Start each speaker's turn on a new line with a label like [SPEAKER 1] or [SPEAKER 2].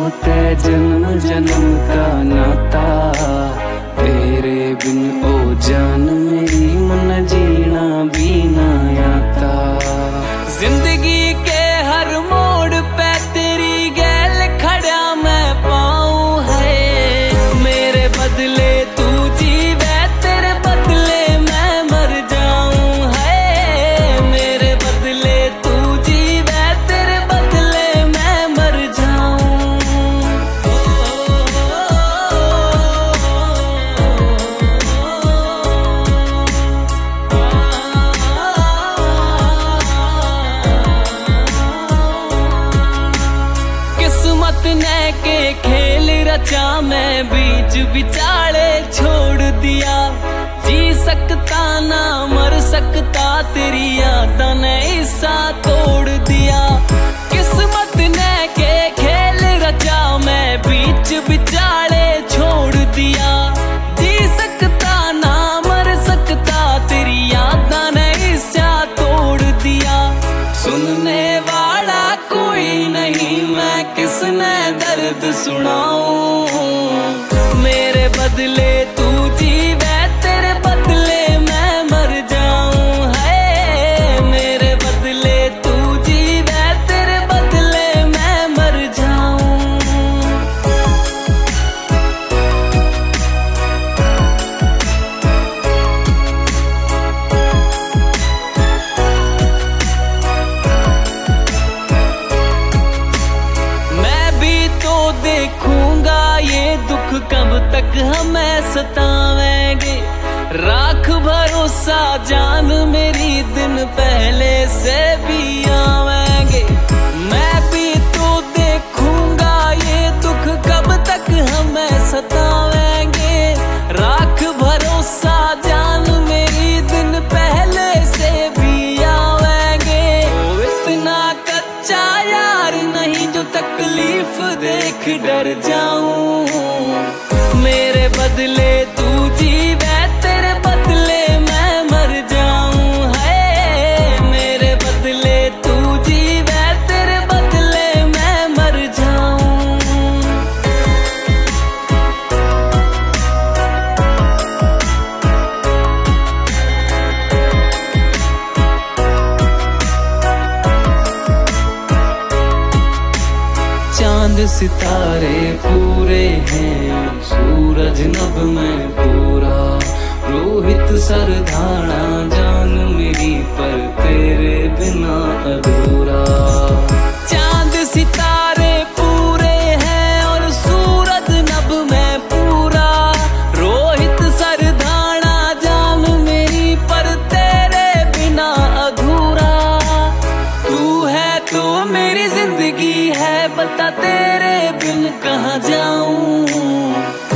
[SPEAKER 1] तय जन्म जन्म का नाता, तेरे बिन ओ जान मेरी मन जीना भी ना आता। जिंदगी के हर मोड़ पे तेरी गैल खड़ा मैं पाऊं है, मेरे बदले तू जीवे तेरे बदले मैं मर जाऊं है, मेरे बदले तू जीवे तेरे बदले मैं मर जाऊं। किस्मत ने के खेल रचा मैं बीच बिचाले छोड़ दिया, जी सकता ना मर सकता तेरी यादां ने हिस्सा तोड़ दिया। किस्मत ने के खेल रचा मैं बीच बिचाले छोड़ दिया, जी सकता ना मर सकता तेरी यादां ने हिस्सा तोड़ दिया। सुनने वाला कोई नहीं मैं किसने दर्द सुनाऊं, मेरे बदले तू जीवे तेरे बदले मैं मर जाऊं है, मेरे बदले तू जीवे तेरे बदले मैं मर जाऊं। देखूंगा ये दुख कब तक हमें सतावेंगे, राख भरोसा जान मेरी दिन पहले से भी आवेंगे। मैं भी तो देखूंगा ये दुख कब तक हमें सतावेंगे, राख भरोसा जान मेरी दिन पहले से भी आवेंगे। ओ इतना कच्चा यार नहीं जो तकलीफ देख डर जाऊं, मेरे बदले तू जीवे तेरे बदले मैं मर जाऊं है, मेरे बदले तू जीवे तेरे बदले मैं मर जाऊं। चांद सितारे पूरे हैं, सूरज नभ में पूरा, रोहित सरधाना जान मेरी पर तेरे बिना अधूरा। चांद सितारे पूरे हैं और सूरज नभ में पूरा, रोहित सरधाना जान मेरी पर तेरे बिना अधूरा। तू है तो मेरी जिंदगी है, बता तेरे बिन कहाँ जाऊं।